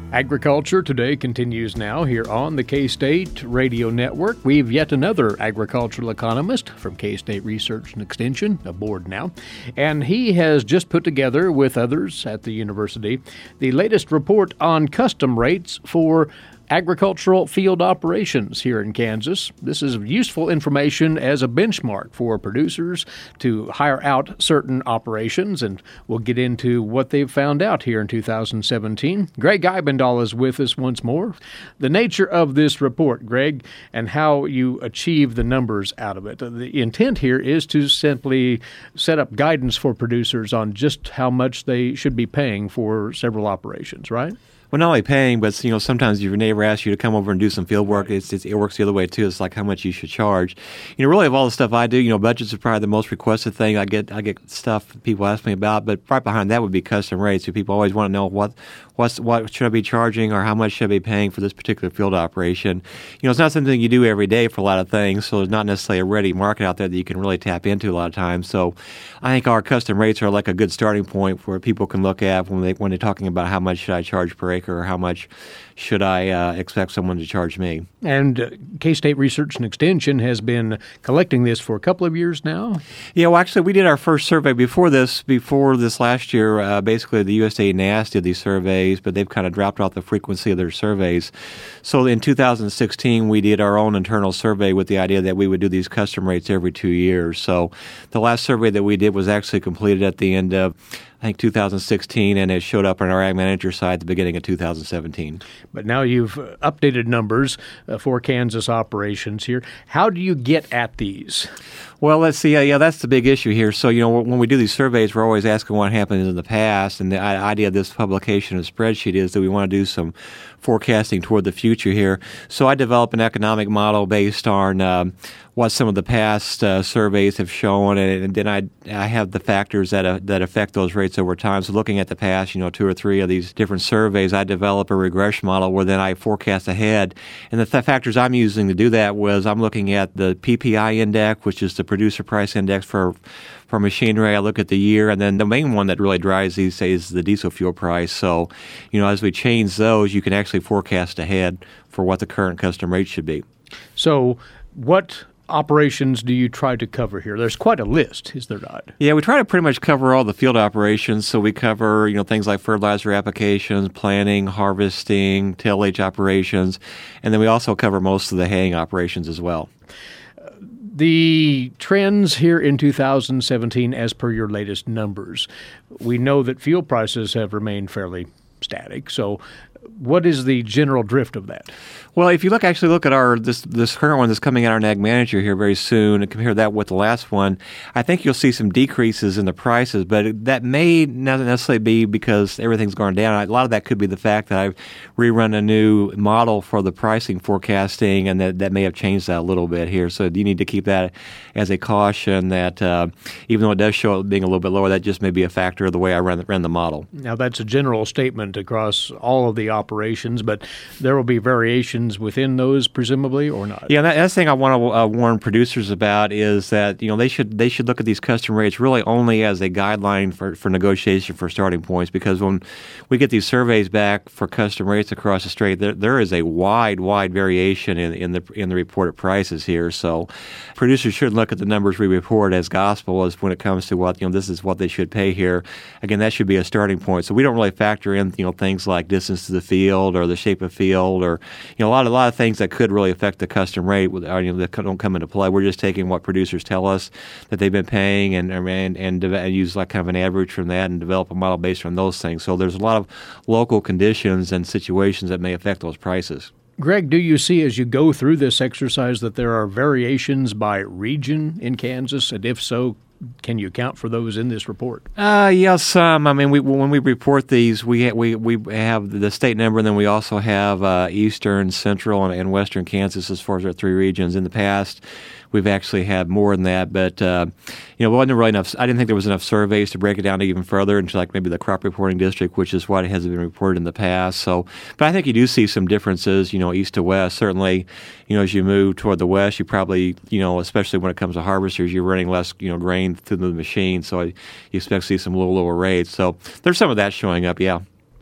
Agriculture Today continues now here on the K-State Radio Network. We have yet another agricultural economist from K-State Research and Extension aboard now, and he has just put together with others at the university the latest report on custom rates for agricultural field operations here in Kansas. This is useful information as a benchmark for producers to hire out certain operations, and we'll get into what they've found out here in 2017. Greg Eibendahl is with us once more. The nature of this report, Greg, and how you achieve the numbers out of it. The intent here is to simply set up guidance for producers on just how much they should be paying for several operations, right? Well, not only paying, but sometimes your neighbor asks you to come over and do some field work. It works the other way too. It's like how much you should charge. Really, of all the stuff I do, budgets are probably the most requested thing. I get stuff people ask me about, but right behind that would be custom rates. So people always want to know what should I be charging or how much should I be paying for this particular field operation. It's not something you do every day for a lot of things, so there's not necessarily a ready market out there that you can really tap into a lot of times. So I think our custom rates are like a good starting point where people can look at when they're talking about how much should I charge per acre or how much should I expect someone to charge me. And K-State Research and Extension has been collecting this for a couple of years now? Yeah, well, actually, we did our first survey before this last year. Basically, the USDA and NASS did these surveys, but they've kind of dropped off the frequency of their surveys. So in 2016, we did our own internal survey with the idea that we would do these custom rates every 2 years. So the last survey that we did was actually completed at the end of, I think, 2016, and it showed up on our Ag Manager side at the beginning of 2017. But now you've updated numbers for Kansas operations here. How do you get at these? Well, let's see. Yeah, that's the big issue here. So, when we do these surveys, we're always asking what happened in the past. And the idea of this publication of spreadsheet is that we want to do some forecasting toward the future here. So I developed an economic model based on what some of the past surveys have shown, and then I have the factors that affect those rates over time. So looking at the past, 2 or 3 of these different surveys, I develop a regression model where then I forecast ahead. And the factors I'm using to do that was I'm looking at the PPI index, which is the producer price index for machinery. I look at the year, and then the main one that really drives these days is the diesel fuel price. So, as we change those, you can actually forecast ahead for what the current custom rate should be. So what operations do you try to cover here? There's quite a list, is there not? Yeah, we try to pretty much cover all the field operations. So we cover, things like fertilizer applications, planting, harvesting, tillage operations, and then we also cover most of the haying operations as well. The trends here in 2017, as per your latest numbers, we know that fuel prices have remained fairly static. So what is the general drift of that? Well, if you look at our this current one that's coming out on Ag Manager here very soon, and compare that with the last one, I think you'll see some decreases in the prices, but that may not necessarily be because everything's gone down. A lot of that could be the fact that I've rerun a new model for the pricing forecasting, and that may have changed that a little bit here. So you need to keep that as a caution that even though it does show it being a little bit lower, that just may be a factor of the way I ran the model. Now, that's a general statement across all of the operations, but there will be variations within those, presumably, or not? Yeah, that's the thing I want to warn producers about is that they should look at these custom rates really only as a guideline for negotiation for starting points, because when we get these surveys back for custom rates across the state, there is a wide variation in the reported prices here. So producers should look at the numbers we report as gospel as when it comes to what this is what they should pay here. Again, that should be a starting point. So we don't really factor in things like distance to the field or the shape of field or a lot of things that could really affect the custom rate that don't come into play. We're just taking what producers tell us that they've been paying and use like kind of an average from that and develop a model based on those things. So there's a lot of local conditions and situations that may affect those prices. Greg, do you see as you go through this exercise that there are variations by region in Kansas? And if so, can you account for those in this report? Yes. When we report these, we have the state number, and then we also have eastern, central, and western Kansas as far as our 3 regions. In the past, we've actually had more than that, but wasn't really enough. I didn't think there was enough surveys to break it down even further into like maybe the crop reporting district, which is what has been reported in the past. So, but I think you do see some differences, east to west. Certainly, as you move toward the west, you probably, especially when it comes to harvesters, you're running less, grain through the machine, so you expect to see some little lower rates. So there's some of that showing up, yeah.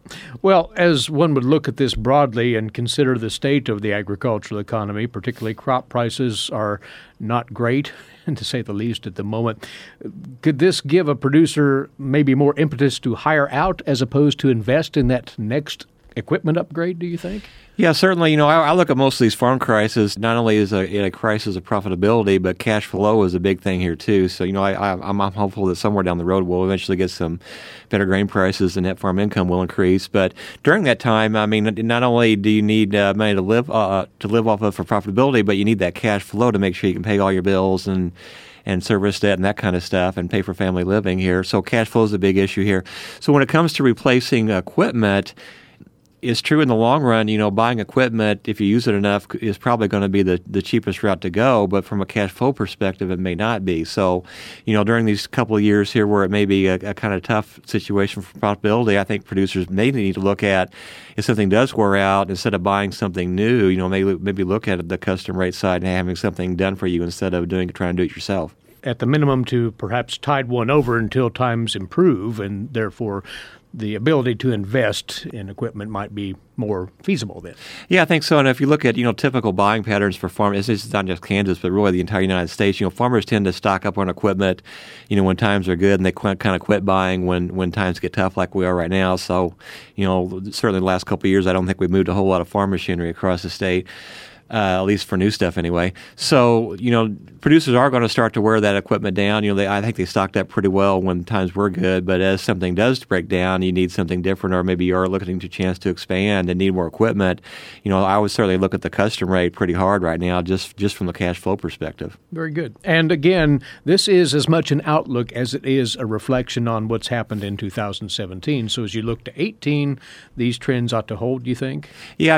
Well, as one would look at this broadly and consider the state of the agricultural economy, particularly crop prices are not great, to say the least, at the moment. Could this give a producer maybe more impetus to hire out as opposed to invest in that next equipment upgrade, do you think? Yeah, certainly. I look at most of these farm crises, not only as a crisis of profitability, but cash flow is a big thing here too. So, I'm hopeful that somewhere down the road we'll eventually get some better grain prices and net farm income will increase. But during that time, not only do you need money to live off of for profitability, but you need that cash flow to make sure you can pay all your bills and service debt and that kind of stuff and pay for family living here. So cash flow is a big issue here. So when it comes to replacing equipment, it's true in the long run, buying equipment, if you use it enough, is probably going to be the cheapest route to go. But from a cash flow perspective, it may not be. So, during these couple of years here where it may be a kind of tough situation for profitability, I think producers may need to look at, if something does wear out, instead of buying something new, maybe look at the custom rate side and having something done for you instead of trying to do it yourself. At the minimum, to perhaps tide one over until times improve, and therefore the ability to invest in equipment might be more feasible then. Yeah, I think so. And if you look at, typical buying patterns for farmers, it's not just Kansas, but really the entire United States, farmers tend to stock up on equipment, when times are good, and they kind of quit buying when times get tough like we are right now. So, certainly the last couple of years, I don't think we've moved a whole lot of farm machinery across the state. At least for new stuff anyway. So, producers are going to start to wear that equipment down. I think they stocked up pretty well when times were good, but as something does break down, you need something different, or maybe you are looking to a chance to expand and need more equipment. I would certainly look at the custom rate pretty hard right now, just from the cash flow perspective. Very good. And again, this is as much an outlook as it is a reflection on what's happened in 2017. So as you look to 18, these trends ought to hold, do you think? Yeah,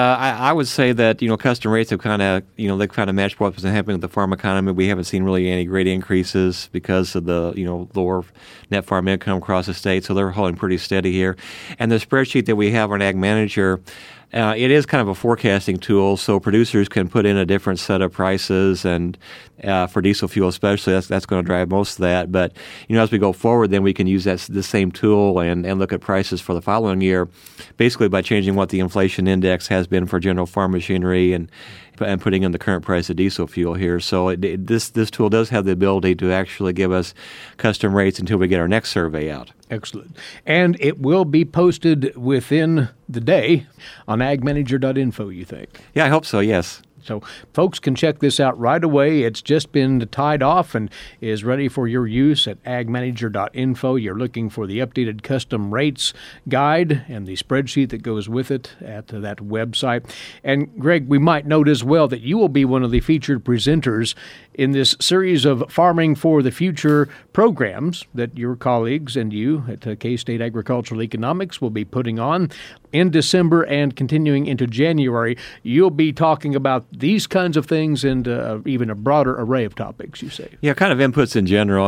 I would say that, custom rates have kind of, they've kind of matched what's been happening with the farm economy. We haven't seen really any great increases because of the, lower net farm income across the state. So they're holding pretty steady here. And the spreadsheet that we have on Ag Manager, it is kind of a forecasting tool, so producers can put in a different set of prices, and for diesel fuel especially, that's going to drive most of that. But as we go forward, then we can use the same tool and look at prices for the following year, basically by changing what the inflation index has been for general farm machinery and putting in the current price of diesel fuel here. So this tool does have the ability to actually give us custom rates until we get our next survey out. Excellent. And it will be posted within the day on agmanager.info, you think? Yeah, I hope so, yes. So folks can check this out right away. It's just been tied off and is ready for your use at agmanager.info. You're looking for the updated custom rates guide and the spreadsheet that goes with it at that website. And Greg, we might note as well that you will be one of the featured presenters in this series of Farming for the Future programs that your colleagues and you at K-State Agricultural Economics will be putting on in December and continuing into January. You'll be talking about these kinds of things and even a broader array of topics, you say. Yeah, kind of inputs in general.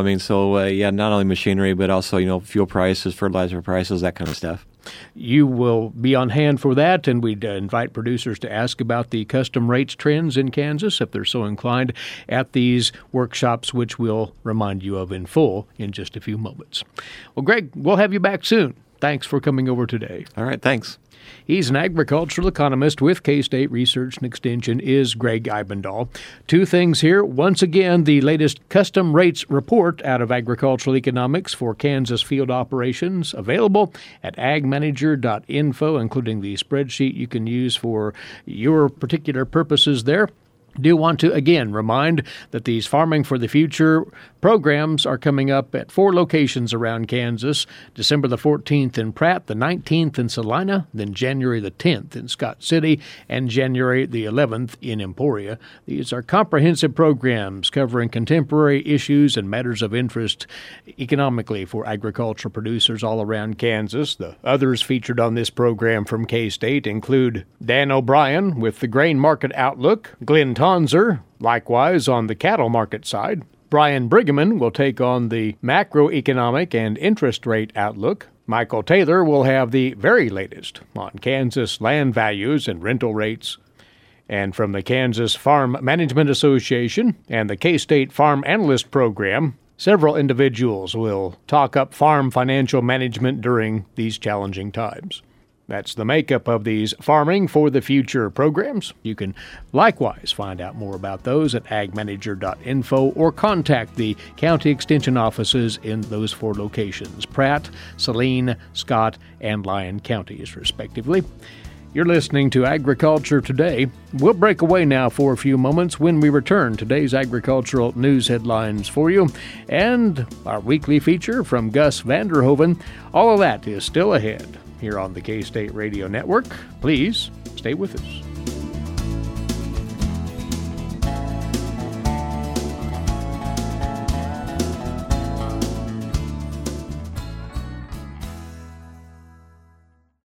Not only machinery, but also, fuel prices, fertilizer prices, that kind of stuff. You will be on hand for that, and we'd invite producers to ask about the custom rates trends in Kansas, if they're so inclined, at these workshops, which we'll remind you of in full in just a few moments. Well, Greg, we'll have you back soon. Thanks for coming over today. All right, thanks. He's an agricultural economist with K-State Research and Extension, is Greg Eibendahl. Two things here. Once again, the latest custom rates report out of agricultural economics for Kansas field operations available at agmanager.info, including the spreadsheet you can use for your particular purposes there. Do want to, again, remind that these Farming for the Future programs are coming up at 4 locations around Kansas, December the 14th in Pratt, the 19th in Salina, then January the 10th in Scott City, and January the 11th in Emporia. These are comprehensive programs covering contemporary issues and matters of interest economically for agricultural producers all around Kansas. The others featured on this program from K-State include Dan O'Brien with the Grain Market Outlook, Glenn Tonzer, likewise on the cattle market side. Brian Brigham will take on the macroeconomic and interest rate outlook. Michael Taylor will have the very latest on Kansas land values and rental rates. And from the Kansas Farm Management Association and the K-State Farm Analyst Program, Several individuals will talk up farm financial management during these challenging times. That's the makeup of these Farming for the Future programs. You can likewise find out more about those at agmanager.info or contact the county extension offices in those 4 locations, Pratt, Saline, Scott, and Lyon counties, respectively. You're listening to Agriculture Today. We'll break away now for a few moments. When we return, today's agricultural news headlines for you and our weekly feature from Gus Vanderhoven. All of that is still ahead here on the K-State Radio Network. Please stay with us.